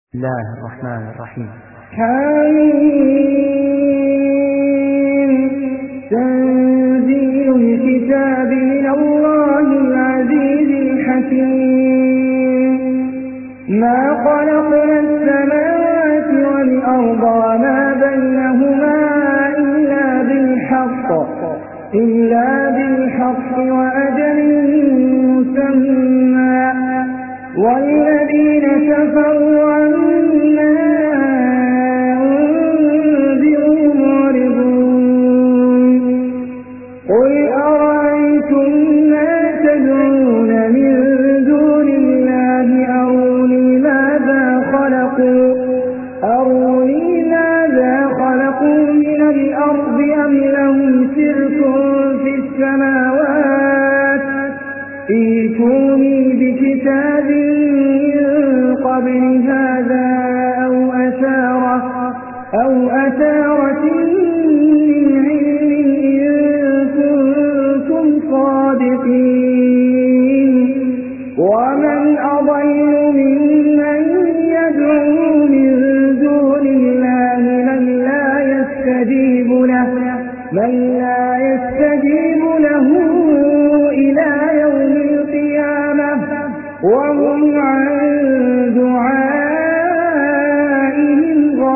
بسم الله الرحمن الرحيم. حميم تنزيل الكتاب من الله العزيز الحكيم. ما خلقنا السماوات والأرض وما بينهما إلا بالحق وأجل مسمى والذين كفروا عما أنذروا معرضون. قل أرأيتم ما تدعون من دون الله أروني ماذا خلقوا من الأرض أم لهم شرك في السماوات ائتوني بكتاب من قبل هذا أو أثارة من علم إن كنتم صادقين. ومن أضل ممن يدعو من دون الله من لا يستجيب له إلى يوم القيامة وهم عن دعائهم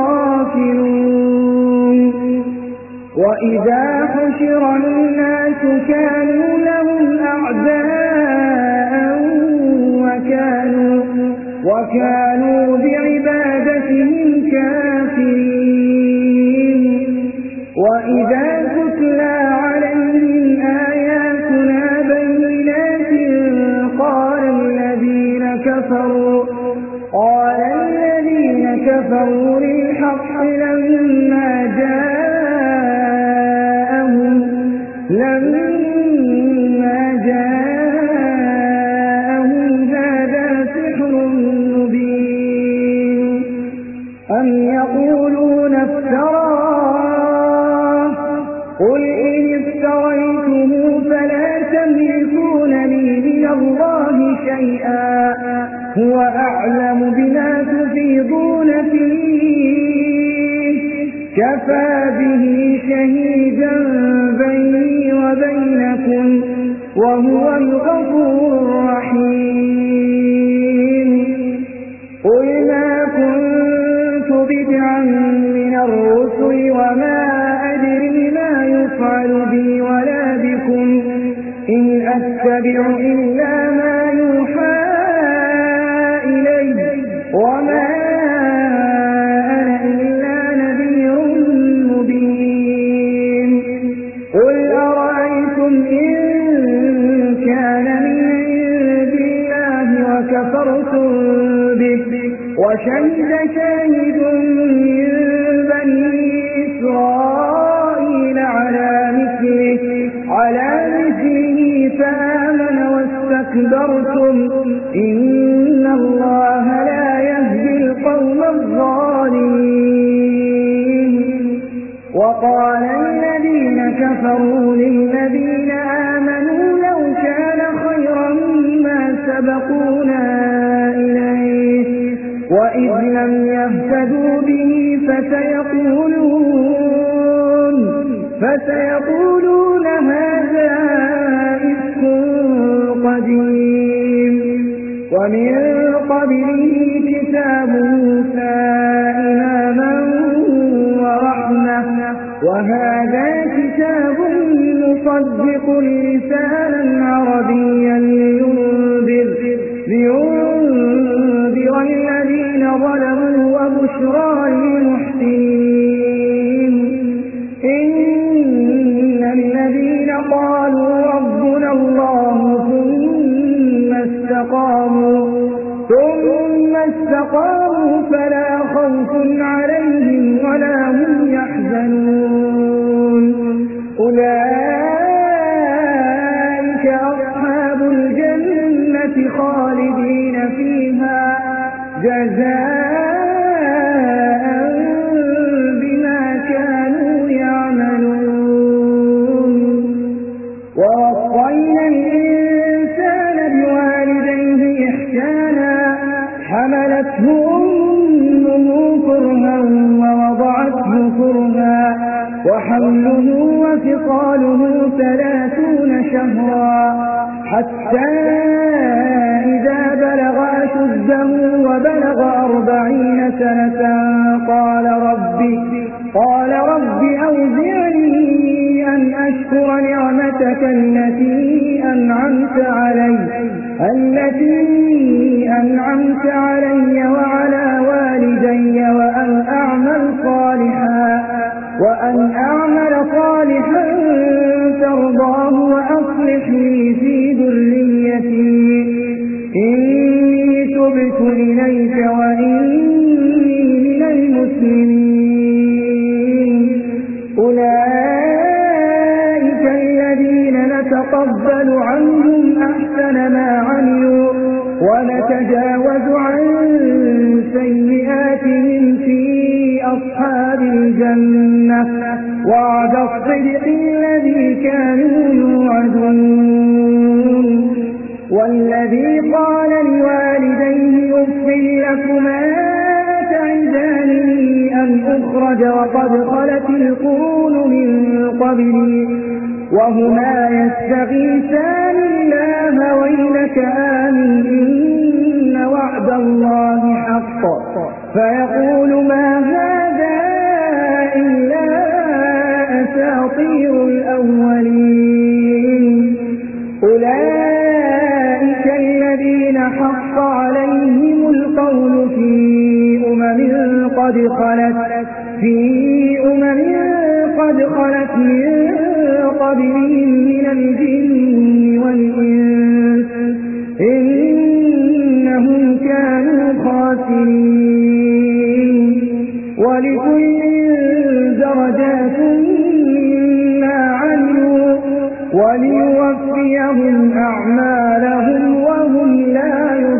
غافلون. وإذا حشر الناس كانوا لهم أعداء وكانوا بعبادتهم كافرين. وإذا تتلى عليهم آياتنا بينات قال الذين كفروا للحق لما جاءهم هذا سحر مبين أم يقولون افتراه قل إن افتريته فلا تملكون لي من الله شيئا هو أعلم بما تفيضون فيه كفى به شهيدا بيني وبينكم وهو الغفور الرحيم. قل ما كنت بدعا من الرسل وما أدري ما يفعل بي ولا بكم إن أتبع إلا ما يوحى إلي وما أنا إلا نذير مبين. قل أرأيتم إن كان من عند الله وكفرتم به وشهد شاهد من بني إسرائيل على مثله فآمن واستكبرتم إن الله لا يهدي القوم الظالمين. وقال الذين كفروا للذين آمنوا لو كان خيرا ما سبقونا إليه وإذ لم يهتدوا به فسيقولون هذا إفك قديم. ومن قبله كتاب موسى إماما ورحمة وهذا كتاب مصدق لسانا عربيا لينذر الذين ظلموا وبشرى للمحسنين. إن الذين قالوا ربنا الله ثم استقاموا فلا خوف عليهم ولا هم يحزنون. أولئك أصحاب الجنة خالدين فيها جزاء بما كانوا يعملون. ووصينا الإنسان بوالديه إحسانا حملته وحمله وفصاله 30 شهرا حتى إذا بلغ أشده وبلغ 40 سنة قال رب أوزعني أن أشكر نعمتك التي أنعمت علي وعلى والدي وأن أعمل صالحا ترضاه وأصلح لي في ذريتي إني تبت إليك وإني من المسلمين أولئك الذين نتقبل عنهم أحسن ما عملوا ونتجاوز عن سيئاتهم في أصحاب الجنة وعد الصدق الذي كانوا يوعدون والذي قال لوالديه أف لكما تعدانني أن أخرج وقد خلت القرون من قبلي وهما يستغيثان الله ويلك آمن إن وعد الله حق فيقول ما هذا إلا أساطير الأولين أولئك الذين حق عليهم القول في أمم قد خلت من قبلهم من الجن والإنس إنهم كانوا خاسرين ولكل درجات مما عملوا وليوفيهم أعمالهم وهم لا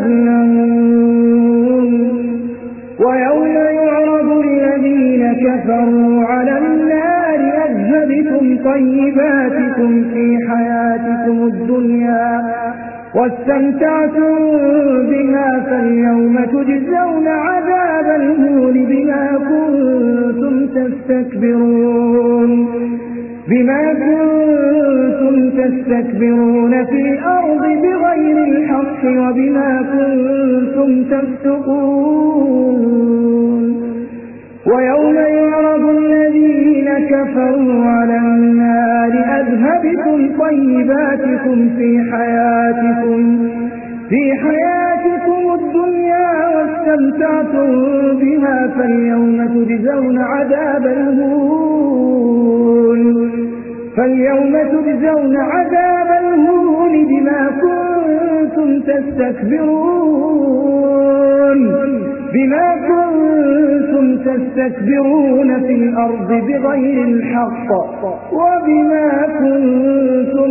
يظلمون ويوم يعرض الذين كفروا على النار أذهبتم طيباتكم في حياتكم الدنيا واستمتعتم بها فاليوم تجزون عذاب الهون بما كنتم تستكبرون في الأرض بغير الحق وبما كنتم تفسقون ويوم يعرض الذين كفروا على النار أذهبتم طيباتكم في حياتكم الدنيا واستمتعتم بها فاليوم تجزون عذاب الهون بما كنتم تستكبرون في الأرض بغير الحق وبما كنتم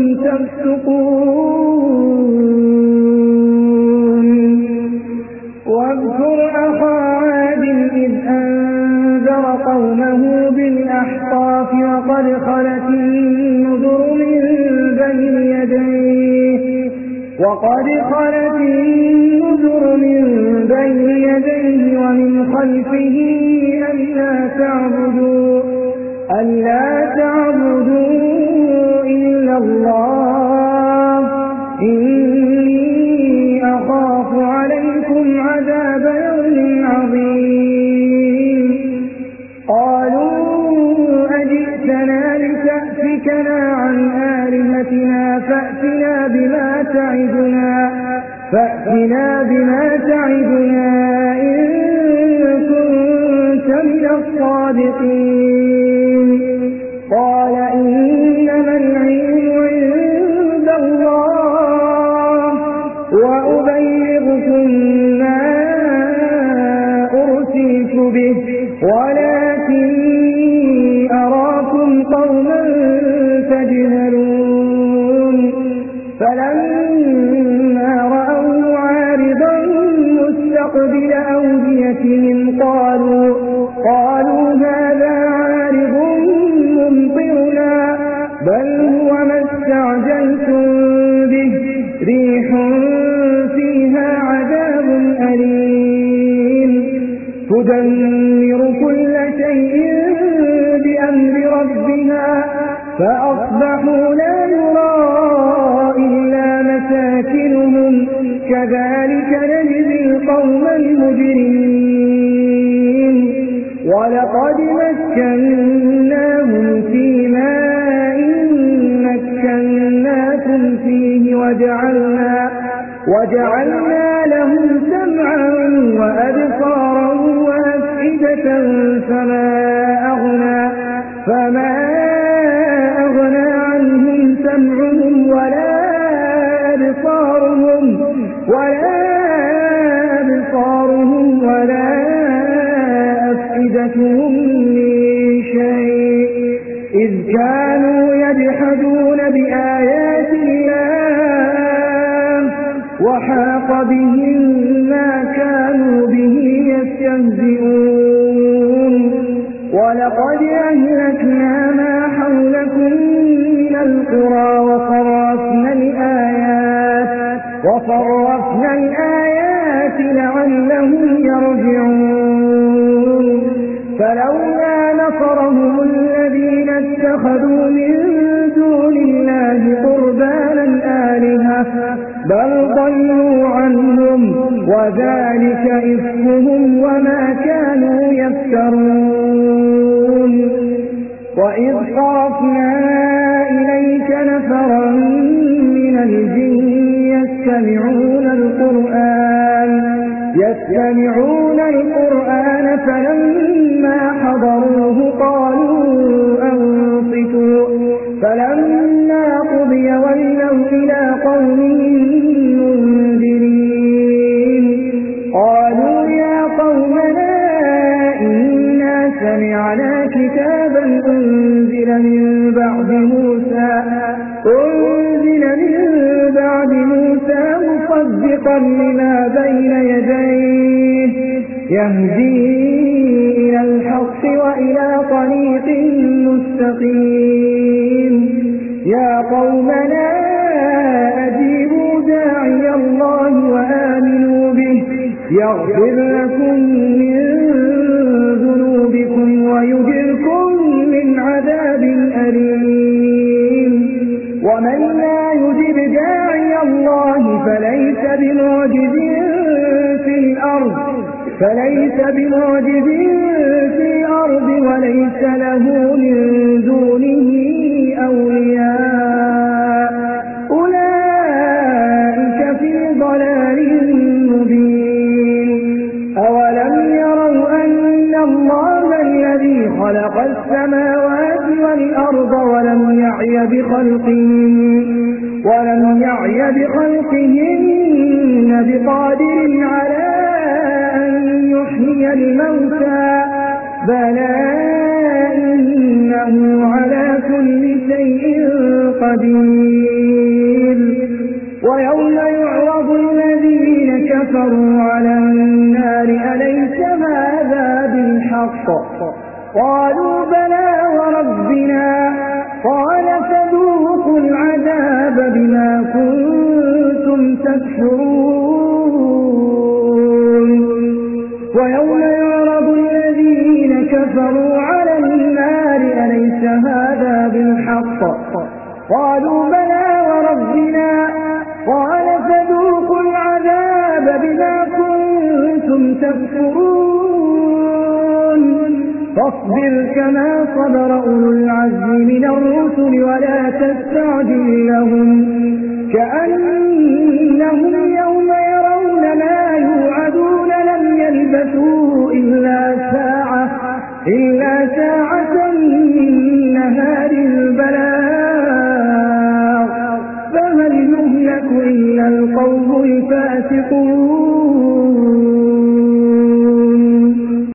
تفسقون واذكر أخا عاد إذ أنذر قومه بالأحقاف وقد خلت النذر من بين يديه ومن خلفه ألا تعبدوا إلا الله إني أخاف عليكم عذاب يوم عظيم قالوا أجئتنا لتأفكنا عن آلهتنا فأتنا بما تعدنا إن كنت من الصادقين قال إنما العلم عند الله وأبلغكم ما أرسلت به ولكني أراكم قوما تجهلون فلما رأوا عارضا مستقبل أوديتهم قالوا هذا عارض ممطرنا بل هو ما استعجلتم به ريح فيها عذاب أليم تدمر كل شيء بأمر ربها فأصبحوا لا يرى إلا مساكنهم كذلك نجزي القوم المجرمين ولقد مكناهم في ماء مكناكم فيه وجعلنا لهم سمعا وأبصارا وأفئدة فما أغنى عنهم سمعهم ولا أبصارهم ولا أفئدتهم من شيء إذ كانوا يجحدون بآيات الله وحاق بهم ما كانوا به يستهزئون ولقد أهلكنا ما حولكم من القرى وصرفنا الآيات لعلهم يرجعون فلولا نصرهم الذين اتخذوا من دون الله قربانا آلهة بل ضلوا عنهم وذلك إفكهم وما كانوا يفترون وإذ صرفنا إليك نفرا من الجن يستمعون القرآن فلما حضروه قالوا أنصتوا فلما قضي ولوا إلى قومهم منذرين قالوا يا قومنا إنا سمعنا كتابا أنزل من بعد موسى مصدقا لما بين يديه يهدي إلى الحق وإلى طريق مستقيم يا قومنا أجيبوا داعي الله وآمنوا به يغفر لكم من ذنوبكم ويجركم من عذاب أليم ومن لا يجب داعي الله فليس بمعجز في الأرض وليس له من دونه أولياء أولئك في ضلال مبين أولم يروا أن الله الذي خلق السماوات والأرض ولم يعي بخلقهن بقادر على أن يحيي الموتى بلى إنه على كل شيء قدير ويوم يعرض الذين كفروا على النار أليس هذا بالحق قالوا بلى وربنا قال فذوقوا العذاب بما كنتم تكفرون ويوم يعرض الذين كفروا على النار أليس هذا بالحق قالوا بلى وربنا قال فذوقوا العذاب بما كنتم تكفرون فاصبر كما صبر أولو العزم من الرسل ولا تستعجل لهم كأنهم يوم يرون ما يوعدون لم يلبثوا إلا ساعة من نهار البلاغ فهل يهلك إلا القوم الفاسقون